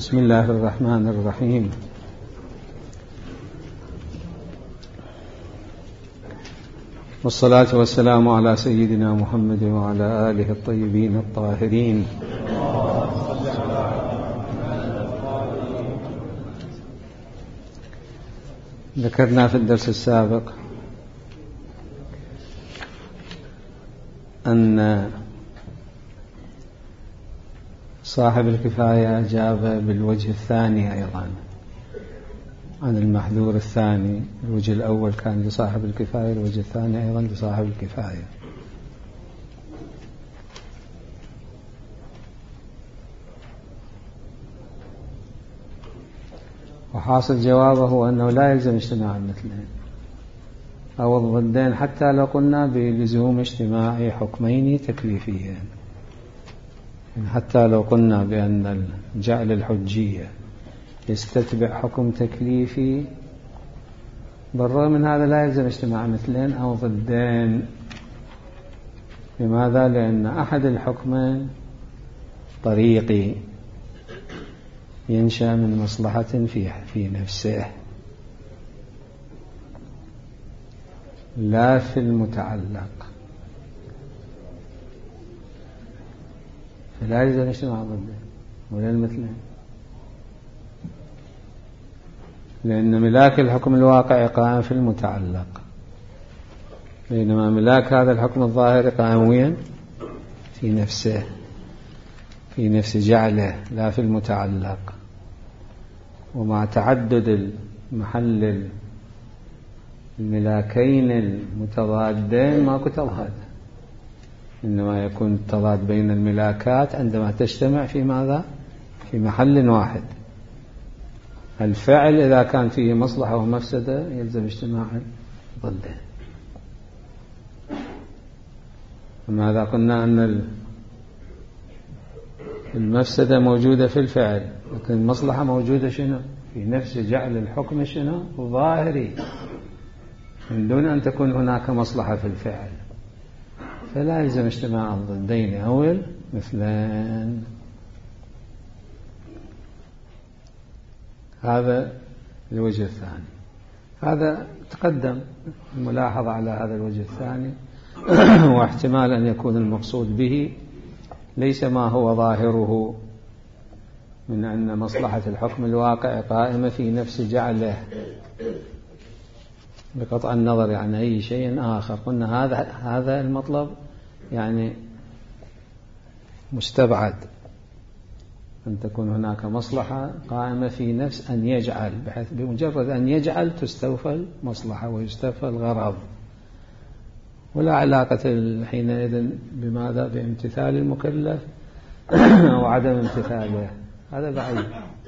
بسم الله الرحمن الرحيم. والصلاة والسلام على سيدنا محمد وعلى آله الطيبين الطاهرين. ذكرنا في الدرس السابق أن صاحب الكفاية أجاب بالوجه الثاني أيضا عن المحذور الثاني. الوجه الأول كان لصاحب الكفاية، الوجه الثاني أيضا لصاحب الكفاية. وحاصل جوابه أنه لا يلزم اجتماع المثلين أو الضدين حتى لو قلنا بلزوم اجتماع حكمين تكليفيين، حتى لو قلنا بأن جعل الحجية يستتبع حكم تكليفي، بالرغم من هذا لا يلزم اجتماع مثلين أو ضدين. لماذا؟ لأن أحد الحكمين طريقي ينشأ من مصلحة في نفسه لا في المتعلق، فلا يلزم اجتماع ضدين ولا المثلين، لأن ملاك الحكم الواقعي قائم في المتعلق، بينما ملاك هذا الحكم الظاهري قائم وين؟ في نفسه، في نفس جعله لا في المتعلق. ومع تعدد المحل الملاكين المتضادين ماكو تضاد، إنما يكون التضاد بين الملاكات عندما تجتمع في ماذا؟ في محل واحد. الفعل إذا كان فيه مصلحة ومفسدة يلزم اجتماع ضده. أما إذا قلنا أن المفسدة موجودة في الفعل لكن المصلحة موجودة شنو؟ في نفس جعل الحكم شنو؟ ظاهري، من دون أن تكون هناك مصلحة في الفعل، فلا يلزم اجتماع الضدين أو المثلين. هذا الوجه الثاني. هذا تقدم الملاحظة على هذا الوجه الثاني، واحتمال أن يكون المقصود به ليس ما هو ظاهره من أن مصلحة الحكم الواقع قائمة في نفس جعله بقطع النظر عن أي شيء آخر. قلنا هذا المطلب يعني مستبعد، أن تكون هناك مصلحة قائمة في نفس أن يجعل، بحيث بمجرد أن يجعل تستوفى المصلحة ويستوفى الغرض، ولا علاقة حينئذ بماذا؟ بامتثال المكلف أو عدم امتثاله، هذا بعيد.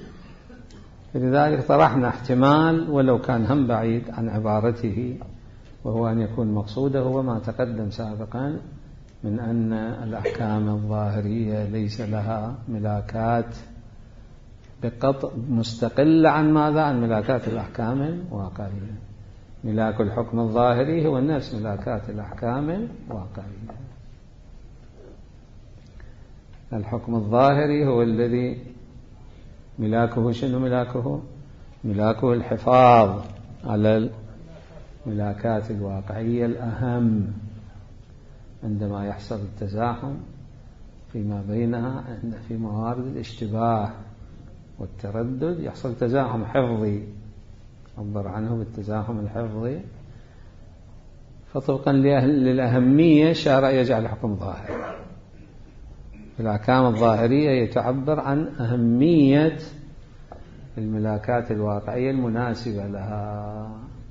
لذلك طرحنا احتمال ولو كان هم بعيد عن عبارته، وهو أن يكون مقصوده هو ما تقدم سابقا من أن الأحكام الظاهرية ليس لها ملاكات بقطع مستقلة عن ماذا؟ عن ملاكات الأحكام الواقعية. ملاك الحكم الظاهري هو نفس ملاكات الأحكام الواقعية. الحكم الظاهري هو الذي ملاكه شنو؟ ملاكه الحفاظ على الملاكات الواقعية الأهم عندما يحصل التزاحم فيما بينها. في موارد الاشتباه والتردد يحصل تزاحم حفظي، عبر عنه بالتزاحم الحفظي، فطبقا للأهمية الشارع يجعل الحكم ظاهر. الأحكام الظاهرية يتعبر عن أهمية الملاكات الواقعية المناسبة لها.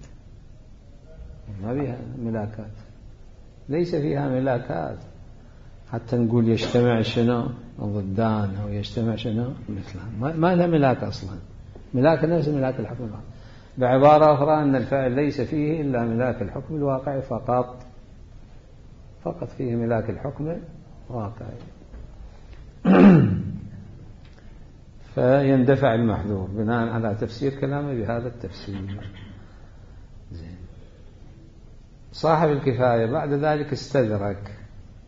ما بها ملاكات، ليس فيها ملاكات حتى نقول يجتمع شنو؟ ضدان أو يجتمع شنو؟ مثلان، ما لها ملاك أصلا. ملاك نفس ملاك الحكم الواقعي. بعبارة أخرى أن الفعل ليس فيه إلا ملاك الحكم الواقعي فقط فيه ملاك الحكم الواقعي. فيندفع المحذور بناء على تفسير كلامه بهذا التفسير. زين. صاحب الكفاية بعد ذلك استدرك،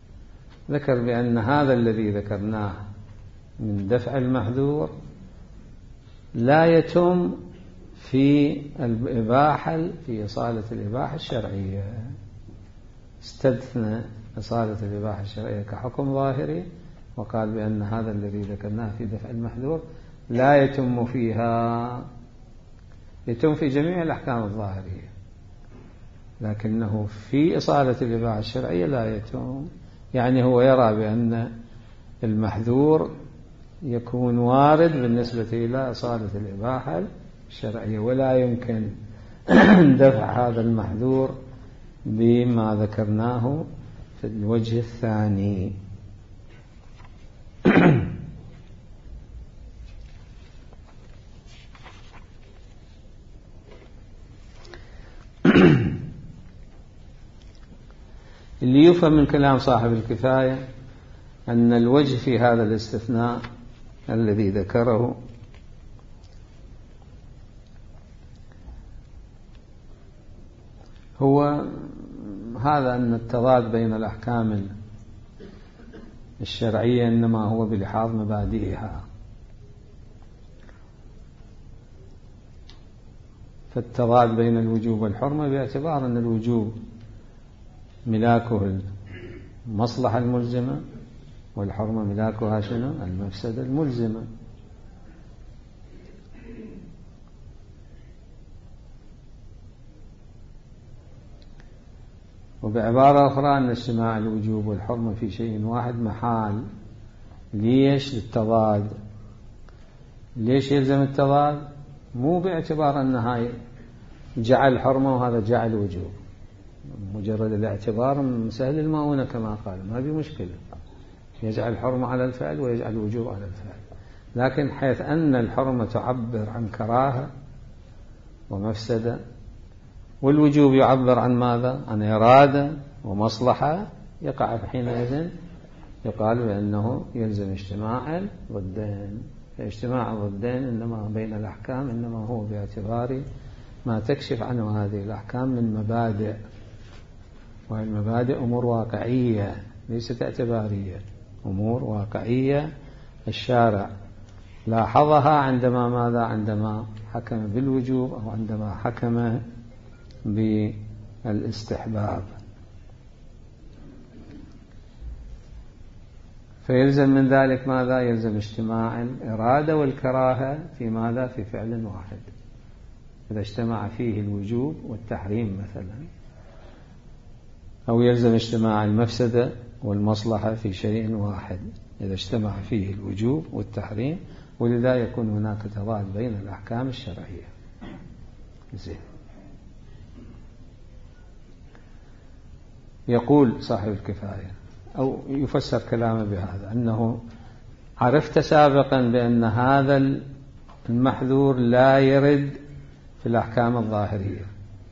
ذكر بأن هذا الذي ذكرناه من دفع المحذور لا يتم في الإباحة، في إصالة الإباحة الشرعية. استثنى إصالة الإباحة الشرعية كحكم ظاهري، وقال بأن هذا الذي ذكرناه في دفع المحذور لا يتم فيها، يتم في جميع الأحكام الظاهرية، لكنه في إصالة الإباحة الشرعية لا يتم. يعني هو يرى بأن المحذور يكون وارد بالنسبة إلى إصالة الإباحة الشرعية، ولا يمكن دفع هذا المحذور بما ذكرناه في الوجه الثاني. اللي يفهم من كلام صاحب الكفاية أن الوجه في هذا الاستثناء الذي ذكره هو هذا، أن التضاد بين الأحكام الشرعية إنما هو بلحاظ مبادئها. فالتضاد بين الوجوب والحرمة باعتبار أن الوجوب ملاكه المصلحة الملزمة، والحرمة ملاكها شنو؟ المفسدة الملزمة. وبعبارة أخرى أن اجتماع الوجوب والحرمة في شيء واحد محال ليش؟ للتضاد. ليش يلزم التضاد؟ مو باعتبار أن هاي جعل حرمة وهذا جعل وجوب، مجرد الاعتبار سهل المؤونة كما قال، ما في مشكلة، يجعل الحرمة على الفعل ويجعل الوجوب على الفعل. لكن حيث أن الحرمة تعبر عن كراهة ومفسدة، والوجوب يعبر عن ماذا؟ عن إرادة ومصلحة، يقع حينئذ يقال بأنه يلزم اجتماع الضدين. اجتماع الضدين إنما بين الأحكام إنما هو باعتبار ما تكشف عنه هذه الأحكام من مبادئ، والمبادئ أمور واقعية ليست اعتبارية، أمور واقعية الشارع لاحظها عندما ماذا؟ عندما حكم بالوجوب أو عندما حكم بالاستحباب. فيلزم من ذلك ماذا؟ يلزم اجتماع الإرادة والكراهة في ماذا؟ في فعل واحد. إذا اجتمع فيه الوجوب والتحريم مثلا، أو يلزم اجتماع المفسدة والمصلحة في شيء واحد إذا اجتمع فيه الوجوب والتحريم، ولذا يكون هناك تضاد بين الأحكام الشرعية. زين. يقول صاحب الكفاية أو يفسر كلامه بهذا، أنه عرفت سابقا بأن هذا المحذور لا يرد في الأحكام الظاهرية.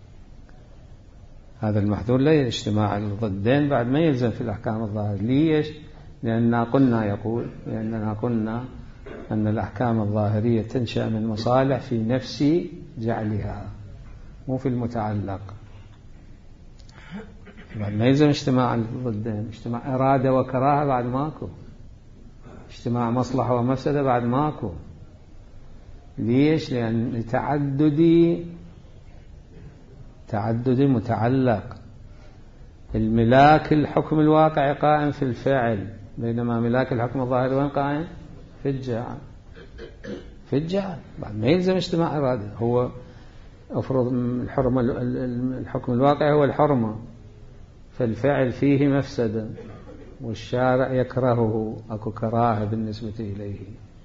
هذا المحذور لا اجتماع الضدين بعد ما يلزم في الأحكام الظاهرية. ليش؟ لأننا قلنا، يقول لأننا قلنا أن الأحكام الظاهرية تنشأ من مصالح في نفس جعلها، مو في المتعلق. بعد ما يلزم اجتماع الضدين، اجتماع إرادة وكراهة بعد ماكو، اجتماع مصلحة ومفسدة بعد ماكو. ليش؟ لأن تعدد متعلق. الملاك الحكم الواقعي قائم في الفعل، بينما ملاك الحكم الظاهري وين قائم؟ في الجعل. في الجعل بعد ما يلزم اجتماع إرادة. هو أفرض الحرمة، الحكم الواقعي هو الحرمة، فالفعل فيه مفسدة والشارع يكرهه، أكو كراهة بالنسبة إليه.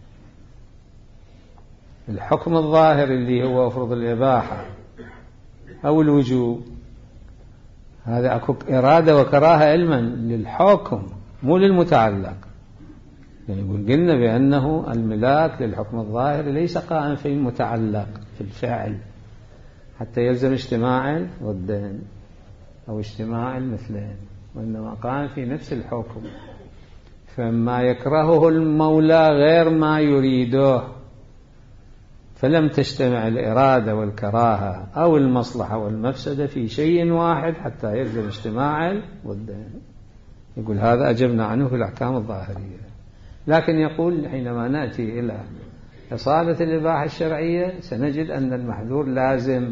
الحكم الظاهر اللي هو أفرض الإباحة أو الوجوب، هذا أكو إرادة وكراهة علما للحكم مو للمتعلق. يعني قلنا بأنه الملاك للحكم الظاهر ليس قائم في المتعلق في الفعل حتى يلزم اجتماع ضدين أو اجتماع المثلين، وإنما قائم في نفس الحكم. فما يكرهه المولى غير ما يريده، فلم تجتمع الإرادة والكراهة أو المصلحة والمفسدة في شيء واحد حتى يلزم اجتماع ضدين. يقول هذا أجبنا عنه في الأحكام الظاهرية. لكن يقول حينما نأتي إلى إصالة الإباحة الشرعية سنجد أن المحذور لازم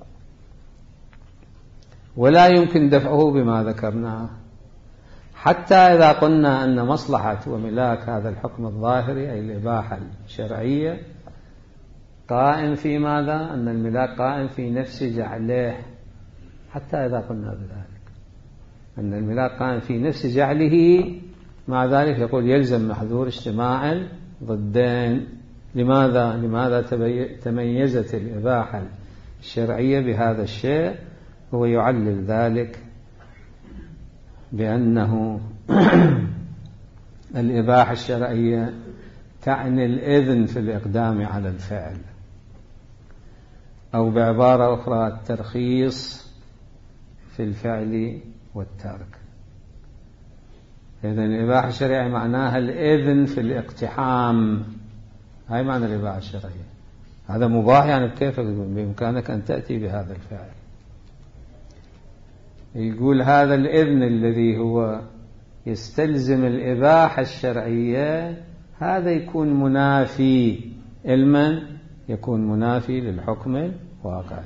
ولا يمكن دفعه بما ذكرناه، حتى إذا قلنا أن مصلحة وملاك هذا الحكم الظاهري أي الإباحة الشرعية قائم في ماذا؟ أن الملاك قائم في نفس جعله، حتى إذا قلنا بذلك أن الملاك قائم في نفس جعله، مع ذلك يقول يلزم محذور اجتماع ضدين. لماذا تميزت الإباحة الشرعية بهذا الشيء؟ هو يعلل ذلك بأنه الإباحة الشرعية تعني الإذن في الإقدام على الفعل، أو بعبارة أخرى الترخيص في الفعل والترك. إذن الإباحة الشرعية معناها الإذن في الاقتحام، هاي معنى الإباحة الشرعية. هذا مباح يعني بكيفك بإمكانك أن تأتي بهذا الفعل. يقول هذا الإذن الذي هو يستلزم الإباحة الشرعية هذا يكون منافي علما، يكون منافي للحكم الواقعي.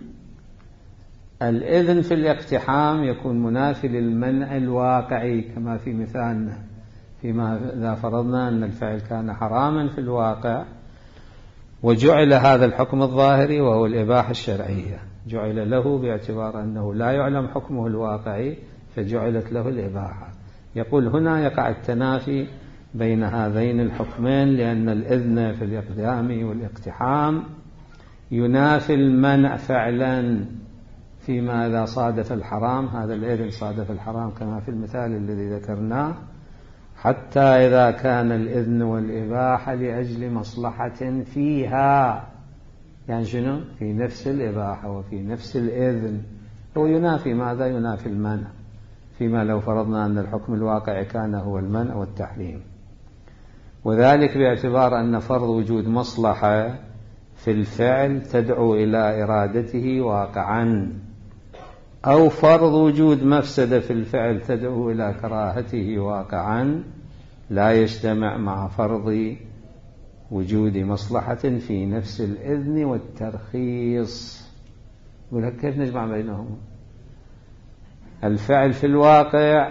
الإذن في الاقتحام يكون منافي للمنع الواقعي، كما في مثالنا فيما إذا فرضنا أن الفعل كان حراما في الواقع وجعل هذا الحكم الظاهري وهو الإباحة الشرعية، جعل له باعتبار أنه لا يعلم حكمه الواقعي فجعلت له الإباحة. يقول هنا يقع التنافي بين هذين الحكمين، لأن الإذن في الإقدام والاقتحام ينافي المنع فعلا فيما إذا صادف الحرام. هذا الإذن صادف الحرام كما في المثال الذي ذكرناه، حتى إذا كان الإذن والإباحة لأجل مصلحة فيها، يعني شنو؟ في نفس الإباحة وفي نفس الإذن، هو ينافي ماذا؟ ينافي المنع، فيما لو فرضنا أن الحكم الواقعي كان هو المنع والتحريم. وذلك باعتبار أن فرض وجود مصلحة في الفعل تدعو إلى إرادته واقعا، أو فرض وجود مفسدة في الفعل تدعو إلى كراهته واقعا، لا يجتمع مع فرض وجود مصلحة في نفس الإذن والترخيص. يقول لك كيف نجمع بينهم؟ الفعل في الواقع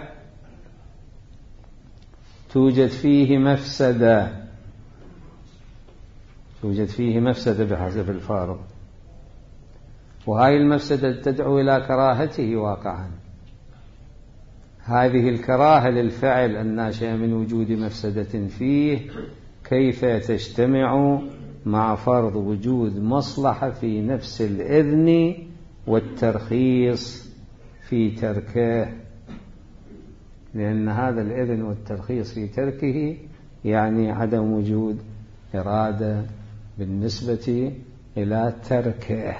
توجد فيه مفسدة بحسب الفارض، وهذه المفسدة تدعو إلى كراهته واقعا. هذه الكراهة للفعل الناشئة من وجود مفسدة فيه كيف تجتمع مع فرض وجود مصلحة في نفس الإذن والترخيص في تركه؟ لأن هذا الإذن والترخيص في تركه يعني عدم وجود إرادة بالنسبة إلى تركه.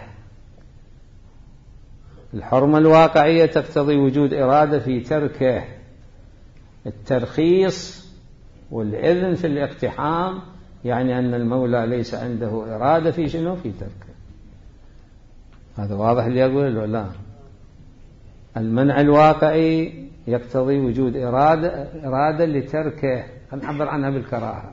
الحرمة الواقعية تقتضي وجود إرادة في تركه، الترخيص والإذن في الاقتحام يعني أن المولى ليس عنده إرادة في شنو؟ في تركه. هذا واضح اللي أقول له؟ لا، المنع الواقعي يقتضي وجود إرادة لتركه، نعبر عنها بالكراهة،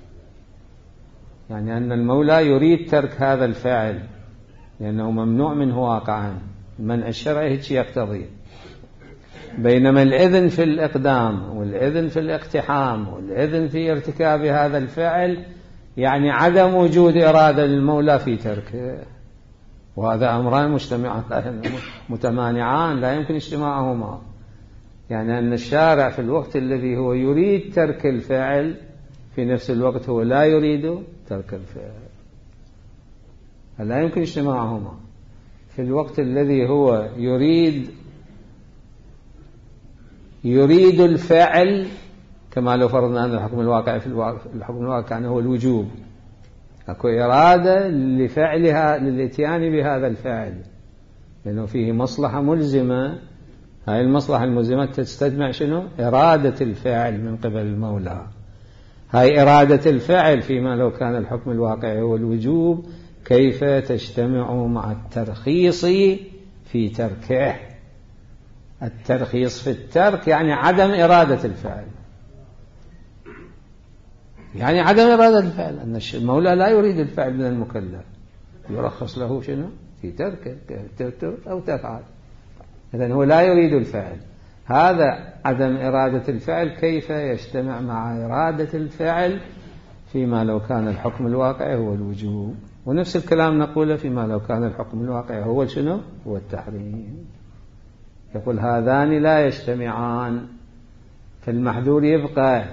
يعني أن المولى يريد ترك هذا الفعل لأنه ممنوع منه واقعا. المنع الشرعي هيك يقتضي. بينما الإذن في الإقدام والإذن في الاقتحام والإذن في ارتكاب هذا الفعل يعني عدم وجود إرادة للمولى في تركه، وهذا أمران متمانعان لا يمكن اجتماعهما. يعني أن الشارع في الوقت الذي هو يريد ترك الفعل في نفس الوقت هو لا يريد ترك الفعل، لا يمكن اجتماعهما. في الوقت الذي هو يريد الفعل، كما لو فرضنا أن الحكم الواقع الحكم الواقع كان هو الوجوب، أكو إرادة لفعلها للإتيان بهذا الفعل لأنه فيه مصلحة ملزمة. هاي المصلحة الملزمة تستجمع شنو؟ إرادة الفعل من قبل المولى. هاي إرادة الفعل فيما لو كان الحكم الواقعي هو الوجوب كيف تجتمع مع الترخيص في تركه؟ الترخيص في الترك يعني عدم إرادة الفعل. يعني عدم إرادة الفعل، أن المولى لا يريد الفعل من المكلف، يرخص له شنو في تركه، تترك أو تفعل. إذن هو لا يريد الفعل. هذا عدم إرادة الفعل كيف يجتمع مع إرادة الفعل فيما لو كان الحكم الواقعي هو الوجوب؟ ونفس الكلام نقوله فيما لو كان الحكم الواقعي هو شنو؟ هو التحريم. يقول هذان لا يجتمعان، فالمحذور يبقى،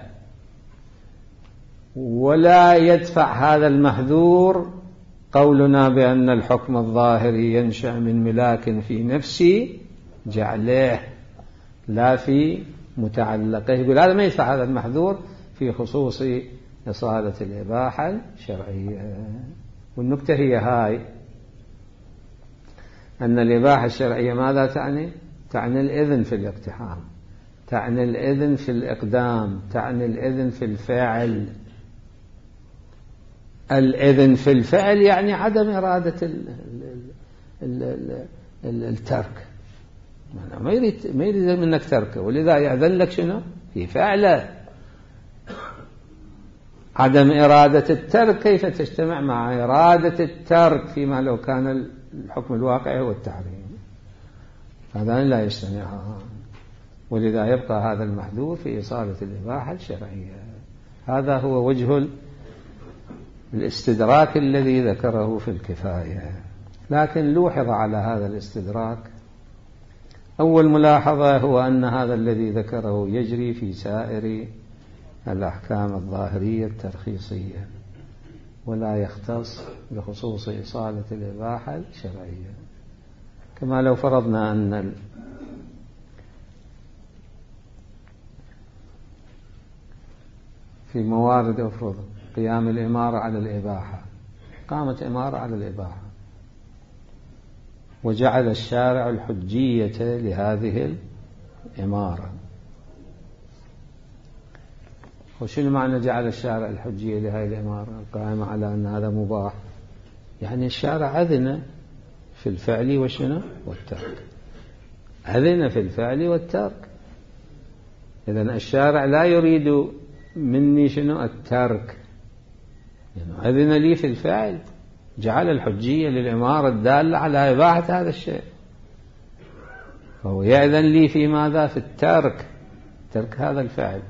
ولا يدفع هذا المحذور قولنا بأن الحكم الظاهري ينشأ من ملاك في نفس جعله لا في متعلقه. يقول هذا ما يدفع هذا المحذور في خصوص إصالة الإباحة الشرعية. والنكتة هي هاي، أن الإباحة الشرعية ماذا تعني؟ تعني الإذن في الاقتحام، تعني الإذن في الإقدام، تعني الإذن في الفعل. الإذن في الفعل يعني عدم إرادة الترك، ما يريد منك تركه، ولذا يأذن لك شنو في فعله. عدم إرادة الترك كيف تجتمع مع إرادة الترك فيما لو كان الحكم الواقعي هو التحريم؟ هذان لا يجتمعان، ولذا يبقى هذا المحذور في إصالة الإباحة الشرعية. هذا هو وجه الاستدراك الذي ذكره في الكفاية. لكن لوحظ على هذا الاستدراك. أول ملاحظة هو أن هذا الذي ذكره يجري في سائر الأحكام الظاهرية الترخيصية، ولا يختص بخصوص إصالة الإباحة الشرعية. كما لو فرضنا أن في موارد أفرض قيام الإمارة على الإباحة، قامت إمارة على الإباحة وجعل الشارع الحجية لهذه الإمارة. وشنو معنى جعل الشارع الحجية لهذه الإمارة القائمة على أن هذا مباح؟ يعني الشارع أذن في الفعل وشنو والترك، أذن في الفعل والترك. إذن الشارع لا يريد مني شنو الترك، يعني أذن لي في الفعل، جعل الحجية للإمارة الدالة على إباحة هذا الشيء، فهو يأذن لي في ماذا؟ في الترك، ترك هذا الفعل.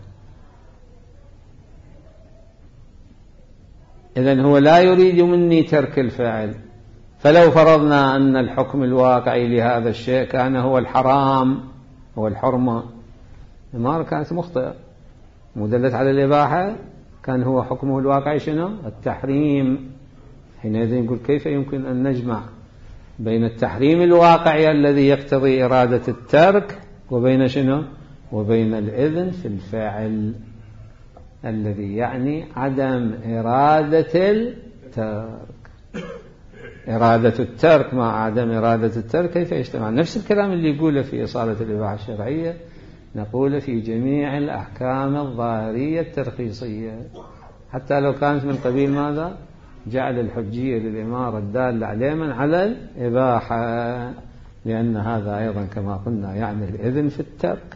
إذن هو لا يريد مني ترك الفعل. فلو فرضنا أن الحكم الواقعي لهذا الشيء كان هو الحرام، هو الحرمة، الإمارة كانت مخطئة، مدلت على الإباحة، كان هو حكمه الواقعي شنو؟ التحريم. حينئذ نقول كيف يمكن أن نجمع بين التحريم الواقعي الذي يقتضي إرادة الترك وبين شنو؟ وبين الإذن في الفعل الذي يعني عدم إرادة الترك. إرادة الترك مع عدم إرادة الترك كيف يجتمع؟ نفس الكلام اللي يقوله في إصالة الإباحة الشرعية نقول في جميع الأحكام الظاهرية الترخيصية، حتى لو كانت من قبيل ماذا؟ جعل الحجية للإمارة الدالة على على الإباحة، لأن هذا أيضا كما قلنا يعني الإذن في الترك،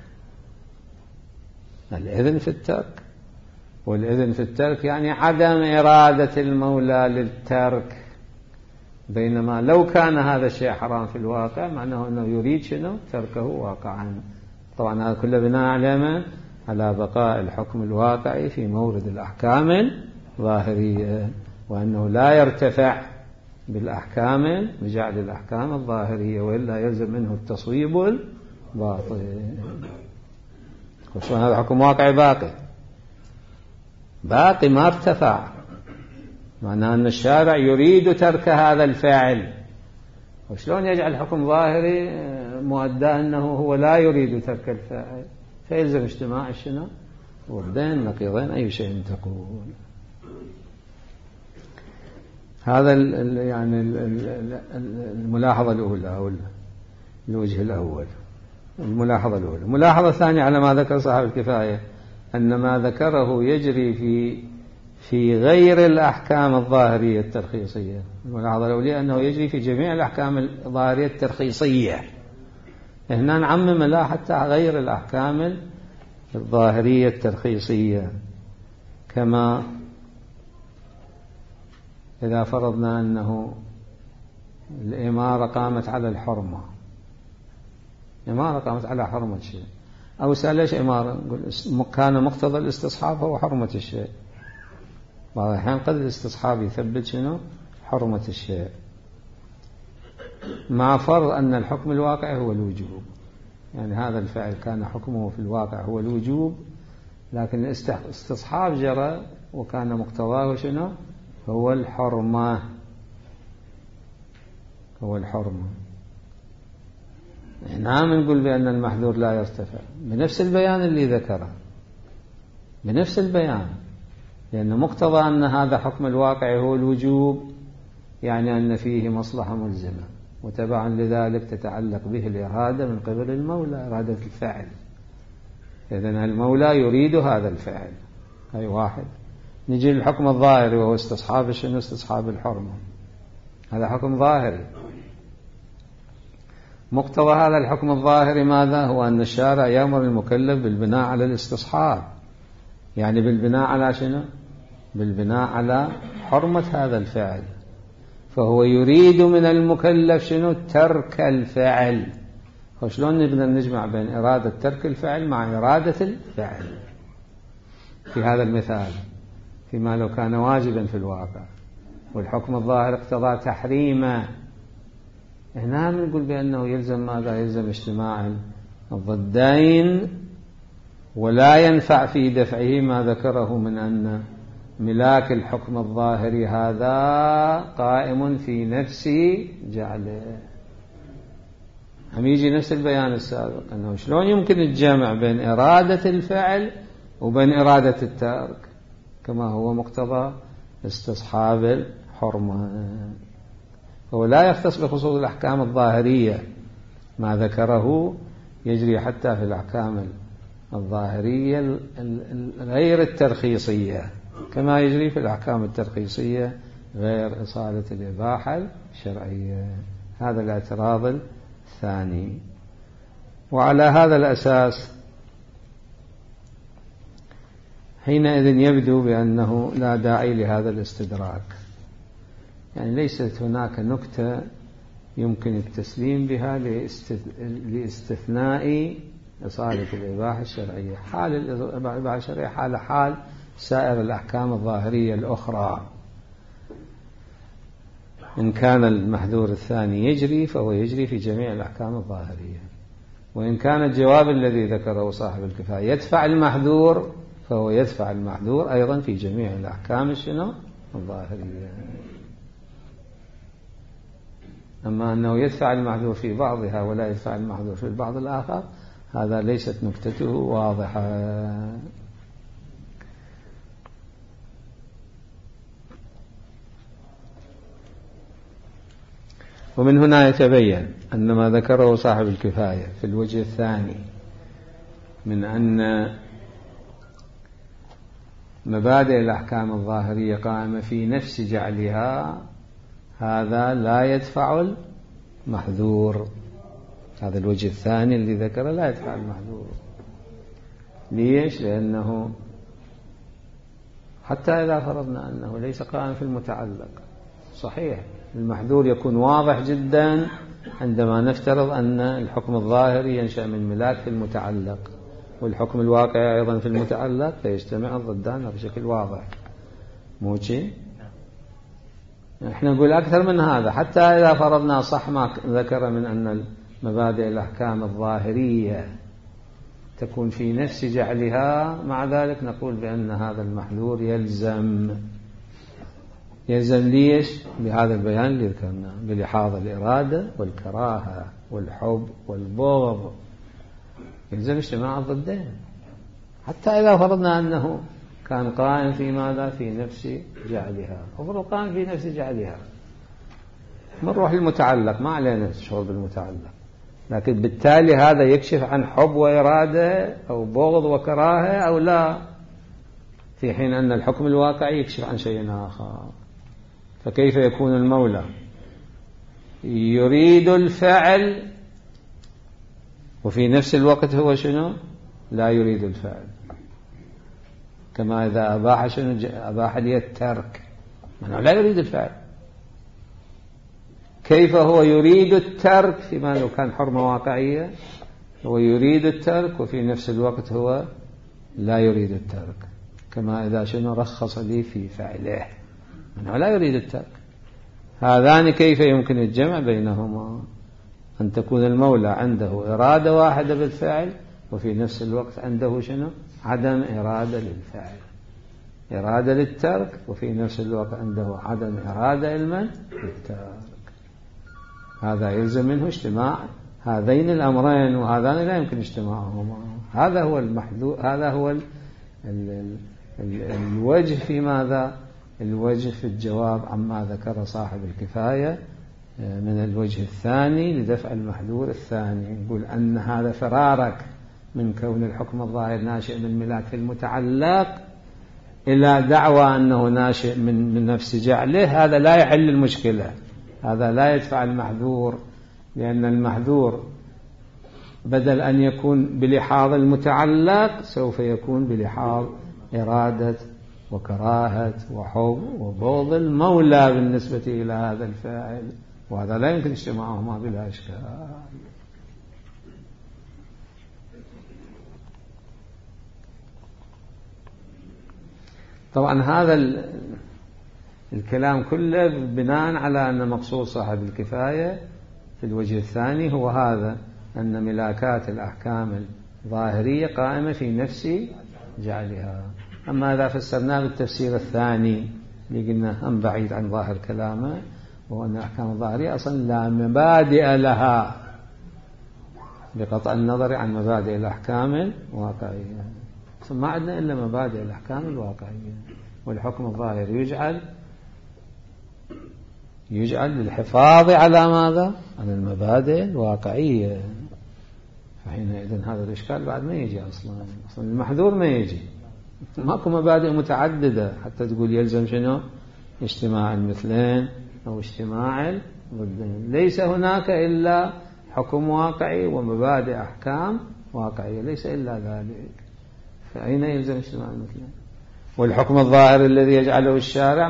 الإذن في الترك، والإذن في الترك يعني عدم إرادة المولى للترك. بينما لو كان هذا الشيء حرام في الواقع معناه أنه يريد شنو؟ تركه واقعا. طبعا هذا كله بناء على بقاء الحكم الواقعي في مورد الأحكام الظاهرية، وأنه لا يرتفع بالأحكام بجعل الأحكام الظاهرية، وإلا يلزم منه التصويب الباطل. خصوصا هذا حكم واقعي باقي ما ارتفع، معناه أن الشارع يريد ترك هذا الفاعل. وشلون يجعل حكم ظاهري مؤدى أنه هو لا يريد ترك الفاعل؟ فيلزم اجتماع الشنو؟ وردين نقيضين أي شيء تقول. هذا يعني الملاحظة الأولى أو الوجه الأول. الملاحظة الأولى. الملاحظة الثانية على ما ذكر صاحب الكفاية أن ما ذكره يجري في غير الأحكام الظاهرية الترخيصية. الملاحظة الأولى أنه يجري في جميع الأحكام الظاهرية الترخيصية. هنا نعمم لا حتى غير الأحكام الظاهرية الترخيصية، كما إذا فرضنا أنه الإمارة قامت على الحرمة، إمارة قامت على حرمة شيء، أو سأل ليش إمارة؟ نقول كان مقتضى الاستصحاب هو حرمة الشيء. بعض الأحيان قد الاستصحاب يثبت شنو؟ حرمة الشيء، مع فرض أن الحكم الواقع هو الوجوب. يعني هذا الفعل كان حكمه في الواقع هو الوجوب، لكن الاستصحاب جرى وكان مقتضاه شنو؟ هو الحرمة، هو الحرمة. نعم نقول بأن المحذور لا يرتفع بنفس البيان اللي ذكره، بنفس البيان، لأن مقتضى أن هذا حكم الواقع هو الوجوب، يعني أن فيه مصلحة ملزمة، وتبعا لذلك تتعلق به الإرادة من قبل المولى، إرادة الفعل. إذن المولى يريد هذا الفعل، أي واحد. نجي للحكم الظاهري وهو استصحاب شنو؟ استصحاب الحرمة. هذا حكم ظاهري. مقتضى هذا الحكم الظاهري ماذا؟ هو أن الشارع يأمر المكلف بالبناء على الاستصحاب، يعني بالبناء على شنو؟ بالبناء على حرمة هذا الفعل. فهو يريد من المكلف شنو؟ ترك الفعل. وشلون نقدر نجمع بين إرادة ترك الفعل مع إرادة الفعل في هذا المثال، فيما لو كان واجبا في الواقع والحكم الظاهر اقتضى تحريمه؟ هنا نقول بأنه يلزم ماذا؟ يلزم اجتماع الضدين، ولا ينفع في دفعه ما ذكره من أن ملاك الحكم الظاهري هذا قائم في نفس جعله. هم يجي نفس البيان السابق، أنه شلون يمكن الجمع بين إرادة الفعل وبين إرادة الترك كما هو مقتضى استصحاب الحرمة. هو لا يختص بخصوص الأحكام الظاهرية، ما ذكره يجري حتى في الأحكام الظاهرية غير الترخيصية، كما يجري في الأحكام الترخيصية غير إصالة الإباحة الشرعية. هذا الاعتراض الثاني. وعلى هذا الأساس حينئذ يبدو بأنه لا داعي لهذا الاستدراك، يعني ليست هناك نكتة يمكن التسليم بها لاستثناء إصالة الإباحة الشرعية. حال الإباحة الشرعية حال سائر الأحكام الظاهرية الأخرى. إن كان المحذور الثاني يجري فهو يجري في جميع الأحكام الظاهرية، وإن كان الجواب الذي ذكره صاحب الكفاية يدفع المحذور فهو يدفع المحذور أيضا في جميع الأحكام الظاهرية. أما أنه يدفع المحذور في بعضها ولا يدفع المحذور في البعض الآخر، هذا ليست نكتته واضحة. ومن هنا يتبين أن ما ذكره صاحب الكفاية في الوجه الثاني من أن مبادئ الأحكام الظاهرية قائمة في نفس جعلها، هذا لا يدفع المحذور. هذا الوجه الثاني اللي ذكره لا يدفع المحذور. ليش؟ لأنه حتى إذا فرضنا أنه ليس قائم في المتعلق، صحيح المحذور يكون واضح جدا عندما نفترض أن الحكم الظاهري ينشأ من ملاك في المتعلق والحكم الواقع أيضا في المتعلق، فيجتمع الضدان بشكل واضح. مو شيء؟ احنا نقول أكثر من هذا، حتى إذا فرضنا صح ما ذكر من أن مبادئ الأحكام الظاهرية تكون في نفس جعلها، مع ذلك نقول بأن هذا المحذور يلزم ليش؟ بهذا البيان اللي ذكرناه، بلحاظ الإرادة والكراهة والحب والبغض، يلزم اجتماع الضدين. حتى إذا فرضنا أنه كان قائم في ماذا؟ في نفس جعلها. أفرض قائم في نفس جعلها، نروح المتعلق، ما علينا الشغل بالمتعلق، لكن بالتالي هذا يكشف عن حب وإرادة أو بغض وكراهة أو لا، في حين أن الحكم الواقعي يكشف عن شيء آخر. فكيف يكون المولى يريد الفعل وفي نفس الوقت هو شنو؟ لا يريد الفعل. كما إذا أباح لي الترك أنه لا يريد الفعل. كيف هو يريد الترك فيما لو كان حرمة واقعية؟ هو يريد الترك وفي نفس الوقت هو لا يريد الترك، كما إذا شنو رخص لي في فعله، أنه لا يريد الترك. هذان كيف يمكن الجمع بينهما؟ أن تكون المولى عنده إرادة واحدة بالفعل وفي نفس الوقت عنده شنو؟ عدم إرادة للفعل، إرادة للترك وفي نفس الوقت عنده عدم إرادة للترك. هذا يلزم منه اجتماع هذين الأمرين، وهذان لا يمكن اجتماعهما. هذا هو المحذور، هذا هو الوجه في ماذا؟ الوجه في الجواب عما ذكر صاحب الكفاية من الوجه الثاني لدفع المحذور الثاني. يقول أن هذا فرارك من كون الحكم الظاهر ناشئ من ملاك المتعلق إلى دعوى أنه ناشئ من نفس جعله، هذا لا يحل المشكلة، هذا لا يدفع المحذور، لأن المحذور بدل أن يكون بلحاظ المتعلق سوف يكون بلحاظ إرادة وكراهة وحب وبغض المولى بالنسبة إلى هذا الفاعل، وهذا لا يمكن اجتماعهما بلا إشكال. طبعا هذا الكلام كله بناء على أن مقصود صاحب الكفاية في الوجه الثاني هو هذا، أن ملاكات الأحكام الظاهرية قائمة في نفس جعلها. أما إذا فسرناه بالتفسير الثاني اللي قلنا هم بعيد عن ظاهر كلامه، وهو أن الأحكام الظاهرية أصلا لا مبادئ لها بقطع النظر عن مبادئ الأحكام الواقعية، ما عندنا إلا مبادئ الأحكام الواقعية، والحكم الظاهر يجعل للحفاظ على ماذا؟ على المبادئ الواقعية. فحينئذ هذا الإشكال بعد ما يجي أصلا المحذور ما يجي، ماكو مبادئ متعددة حتى تقول يلزم شنو؟ اجتماع المثلين أو اجتماع الضدين. ليس هناك إلا حكم واقعي ومبادئ أحكام واقعية، ليس إلا ذلك. فأين يلزم اجتماع المثلين؟ والحكم الظاهر الذي يجعله الشارع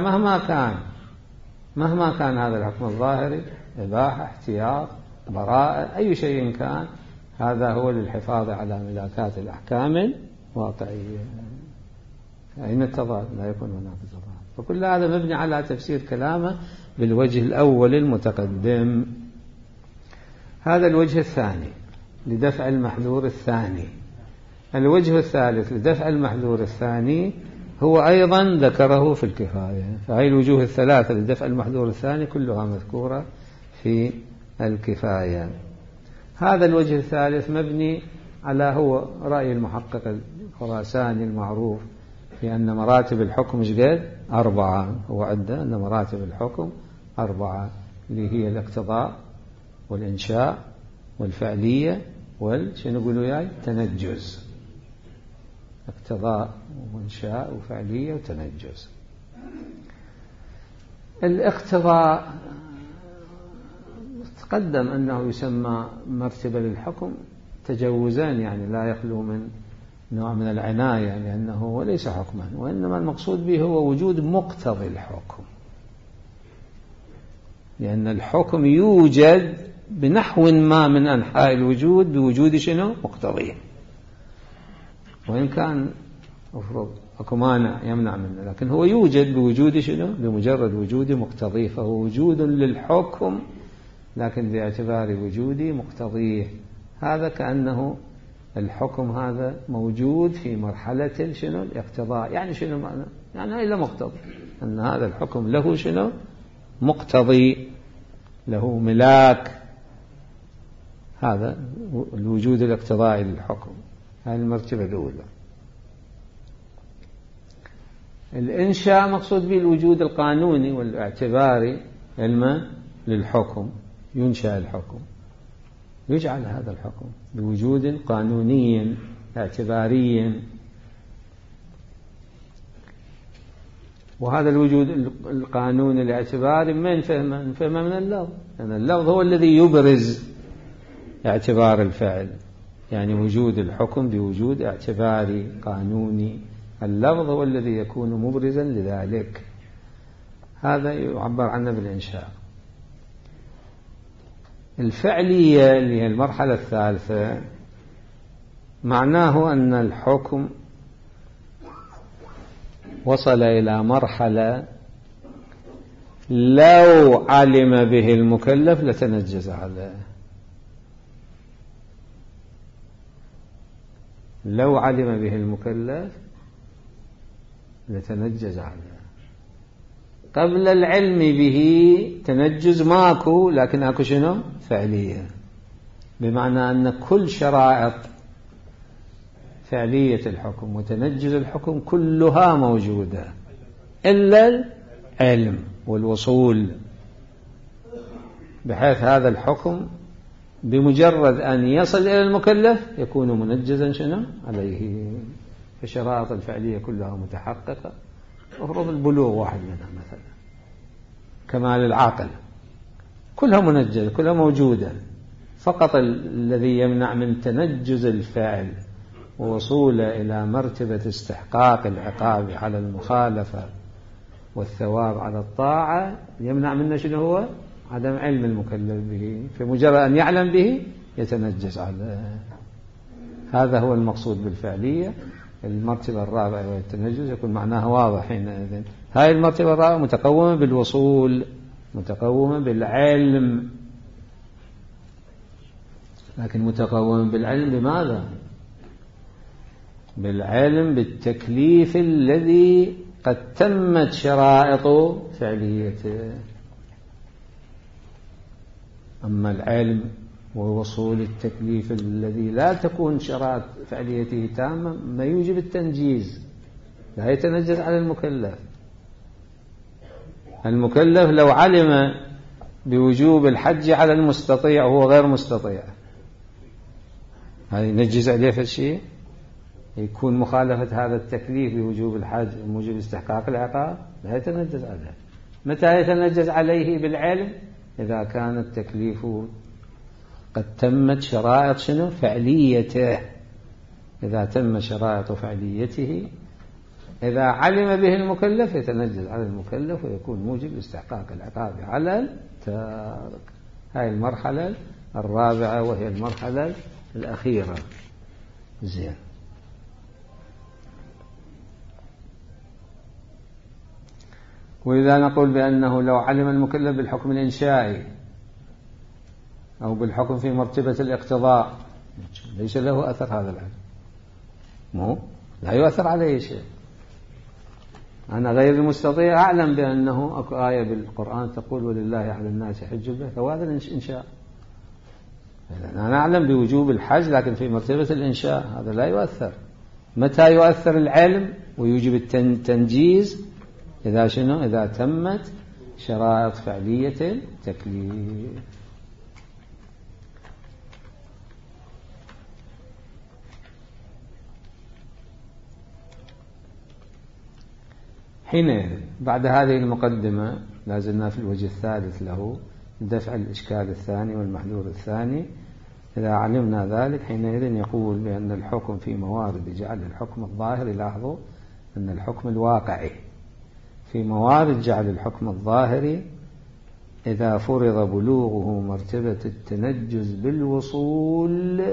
مهما كان هذا الحكم الظاهري، إباحة، احتياط، براءة، أي شيء كان، هذا هو للحفاظ على ملاكات الأحكام الواقعية. أين التضاد؟ لا يكون هناك تضاد. فكل هذا مبني على تفسير كلامه بالوجه الأول المتقدم. هذا الوجه الثاني لدفع المحذور الثاني. الوجه الثالث لدفع المحذور الثاني هو أيضا ذكره في الكفاية. فهي الوجوه الثلاثة لدفع المحذور الثاني كلها مذكورة في الكفاية. هذا الوجه الثالث مبني على هو رأي المحقق الخراساني المعروف في أن مراتب الحكم مش قد 4، هو عدة أن مراتب الحكم 4 اللي هي الاقتضاء والإنشاء والفعلية شنو نقولوا ياي تنجز. اقتضاء وإنشاء وفعلية وتنجز. الاقتضاء تقدم أنه يسمى مرتبة للحكم تجوزان، يعني لا يخلو من نوع من العناية، لأنه ليس حكما، وإنما المقصود به هو وجود مقتضي الحكم، لأن الحكم يوجد بنحو ما من أنحاء الوجود بوجود شنو؟ مقتضيه، وإن كان أفرض أكو مانع يمنع منه، لكن هو يوجد بوجود شنو؟ بمجرد وجود مقتضيه، فهو وجود للحكم لكن باعتبار وجود مقتضيه. هذا كأنه الحكم هذا موجود في مرحلة شنو؟ الاقتضاء. يعني شنو معنى؟ يعني إلا مقتضي، أن هذا الحكم له شنو؟ مقتضي، له ملاك. هذا الوجود الاقتضائي للحكم، هذه المرتبة الأولى. الإنشاء مقصود به الوجود القانوني والاعتباري علما للحكم، ينشأ الحكم، يجعل هذا الحكم بوجود قانوني اعتباري. وهذا الوجود القانوني الاعتباري من فهمه من اللفظ، لأن اللفظ هو الذي يبرز اعتبار الفعل، يعني وجود الحكم بوجود اعتباري قانوني، اللفظ هو الذي يكون مبرزا لذلك. هذا يعبر عنه بالإنشاء. الفعلية اللي هي المرحلة الثالثة معناه أن الحكم وصل إلى مرحلة لو علم به المكلف لتنجز عليه. لو علم به المكلف لتنجز عليه. قبل العلم به تنجز ماكو، لكن اكو شنو؟ فعلية، بمعنى أن كل شرائط فعلية الحكم وتنجز الحكم كلها موجودة إلا العلم والوصول، بحيث هذا الحكم بمجرد أن يصل إلى المكلف يكون منجزا شنو عليه. فشرائط الفعلية كلها متحققة. مفروض البلوغ واحد منها مثلا، كمال العاقل، كلها منجزة كلها موجودة. فقط الذي يمنع من تنجز الفعل ووصوله إلى مرتبة استحقاق العقاب على المخالفة والثواب على الطاعة يمنع منه شنو هو؟ عدم علم المكلف به. فمجرد أن يعلم به يتنجز عليه. هذا هو المقصود بالفعلية. المرتبة الرابعة وهي التنجز يكون معناها واضح حينئذ. هاي المرتبة الرابعة متقومة بالوصول، متقومة بالعلم، لكن متقومة بالعلم بماذا؟ بالعلم بالتكليف الذي قد تمت شرائط فعليته. أما العلم ووصول التكليف الذي لا تكون شرائط فعليته تامة ما يوجب التنجيز، لا يتنجز على المكلف. المكلف لو علم بوجوب الحج على المستطيع وهو غير مستطيع، هذا ينجز عليه في الشيء؟ يكون مخالفة هذا التكليف بوجوب الحج موجب استحقاق العقاب؟ لا يتنجز عليه. متى يتنجز عليه؟ بالعلم، إذا كان التكليف قد تمت شرائط شنو؟ فعليته. إذا تم شرائط فعليته إذا علم به المكلف يتنجز على المكلف ويكون موجب استحقاق العقاب على التارك. هاي المرحلة الرابعة وهي المرحلة الأخيرة. زين. وإذا نقول بأنه لو علم المكلف بالحكم الإنشائي أو بالحكم في مرتبة الاقتضاء ليس له أثر هذا العلم، لا يؤثر عليه شيء. أنا غير المستطيع أعلم بأنه أكو آية بالقرآن تقول ولله على الناس حج البيت، وهذا الإنشاء. أنا أعلم بوجوب الحج لكن في مرتبة الإنشاء هذا لا يؤثر. متى يؤثر العلم ويوجب التنجيز؟ إذا شنو؟ إذا تمت شرائط فعلية التكليف. حينئذ بعد هذه المقدمة لازلنا في الوجه الثالث له دفع الإشكال الثاني والمحذور الثاني. إذا علمنا ذلك حينئذ يقول بأن الحكم في موارد جعل الحكم الظاهري، لاحظوا أن الحكم الواقعي في موارد جعل الحكم الظاهري إذا فرض بلوغه مرتبة التنجز بالوصول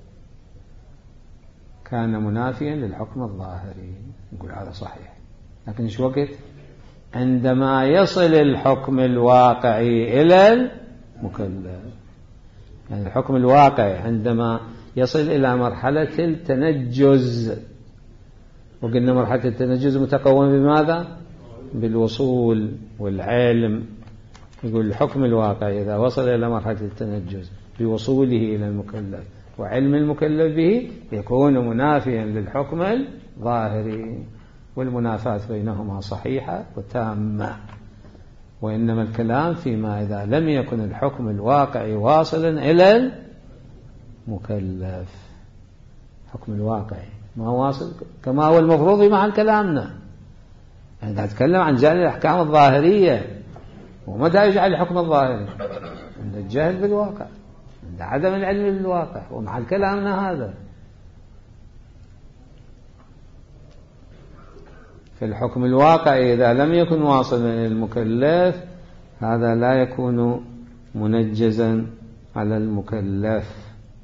كان منافيا للحكم الظاهري. نقول هذا صحيح، لكن إيش وقت؟ عندما يصل الحكم الواقعي إلى المكلف. يعني الحكم الواقعي عندما يصل إلى مرحلة التنجز، وقلنا مرحلة التنجز متقومة بماذا؟ بالوصول والعلم. يقول الحكم الواقعي إذا وصل إلى مرحلة التنجز بوصوله إلى المكلف وعلم المكلف به يكون منافيا للحكم الظاهري، والمنافاة بينهما صحيحة وتامة. وإنما الكلام فيما إذا لم يكن الحكم الواقعي واصلا إلى المكلف. الحكم الواقعي ما واصل كما هو المفروض مع كلامنا. يعني نتكلم عن جعل الأحكام الظاهرية، ومتى يجعل الحكم الظاهري؟ عند الجهل بالواقع، عند عدم العلم بالواقع، ومع كلامنا هذا. في الحكم الواقعي إذا لم يكن واصلا للمكلف هذا لا يكون منجزا على المكلف،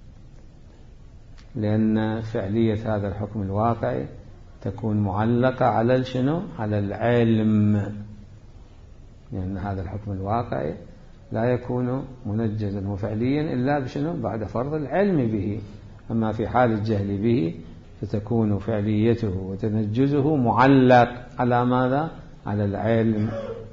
لأن فعلية هذا الحكم الواقعي تكون معلقة على شنو؟ على العلم، لأن هذا الحكم الواقعي لا يكون منجزا وفعليا إلا بشنو؟ بعد فرض العلم به. أما في حال الجهل به فتكون فعليته وتنجزه معلق على ماذا؟ على العلم.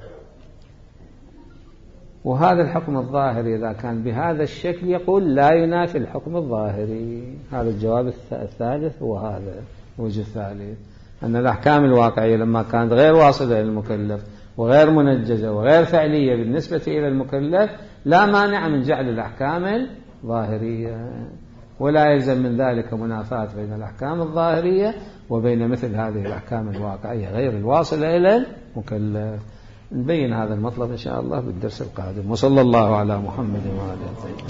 وهذا الحكم الظاهري إذا كان بهذا الشكل يقول لا ينافي الحكم الظاهري. هذا الجواب الثالث، وهذا الوجه الثالث، أن الأحكام الواقعية لما كانت غير واصلة للمكلف وغير منجزة وغير فعلية بالنسبة إلى المكلف لا مانع من جعل الأحكام الظاهرية، ولا يلزم من ذلك منافاة بين الأحكام الظاهرية وبين مثل هذه الأحكام الواقعية غير الواصلة إلى المكلف. نبين هذا المطلب إن شاء الله بالدرس القادم. وصلى الله على محمد وآله وسلم.